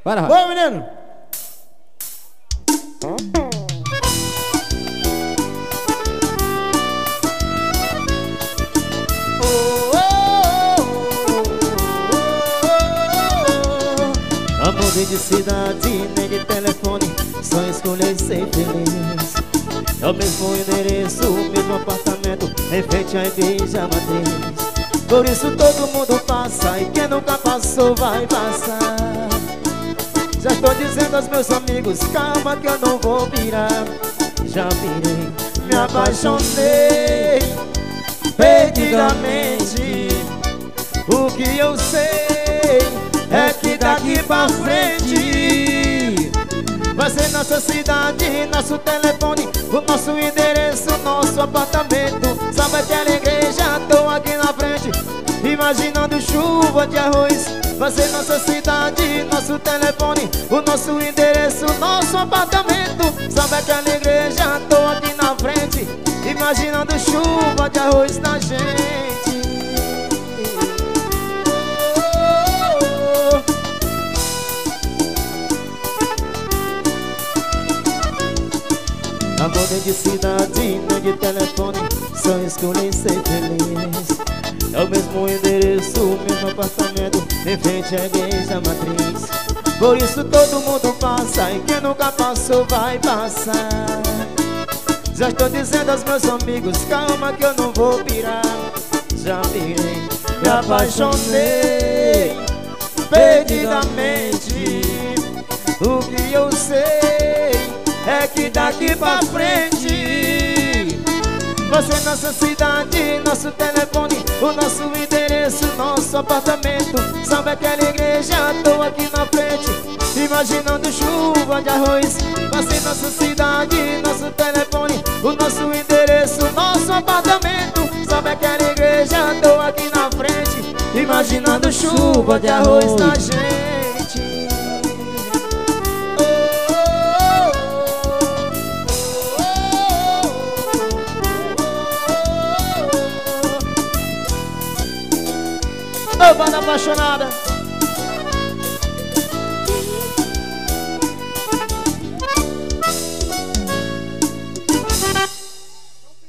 Bora, Boa, menino. Não mudei de cidade, nem de telefone, só escolhi ser feliz. É o mesmo endereço, o mesmo apartamento, em frente à igreja matriz. Por isso todo mundo passa, e quem nunca passou vai passar. Já estou dizendo aos meus amigos, calma que eu não vou virar. Já virei, me apaixonei perdidamente. O que eu sei é que daqui pra frente vai ser nossa cidade, nosso telefone, o nosso endereço, nosso apartamento. Sabe aquela igreja, tô aqui na frente, imaginando chuva de arroz. Vai ser nossa cidade, nosso telefone, o nosso endereço, nosso apartamento. Sabe aquela igreja, tô aqui na frente, imaginando chuva de arroz na gente. Não mudei de cidade, nem de telefone, só escolhi ser feliz. É o mesmo endereço, o mesmo apartamento, em frente à igreja matriz. Por isso todo mundo passa, e quem nunca passou vai passar. Já estou dizendo aos meus amigos, calma que eu não vou pirar. Já virei, me apaixonei perdidamente. O que eu sei é que daqui pra frente vai ser nossa cidade, nosso telefone, o nosso endereço, nosso apartamento. Sabe aquela igreja, tô aqui na frente, imaginando chuva de arroz. Vai ser nossa cidade, nosso telefone, o nosso endereço, nosso apartamento. Sabe aquela igreja, tô aqui na frente, imaginando chuva de arroz na gente. Ô, banda apaixonada.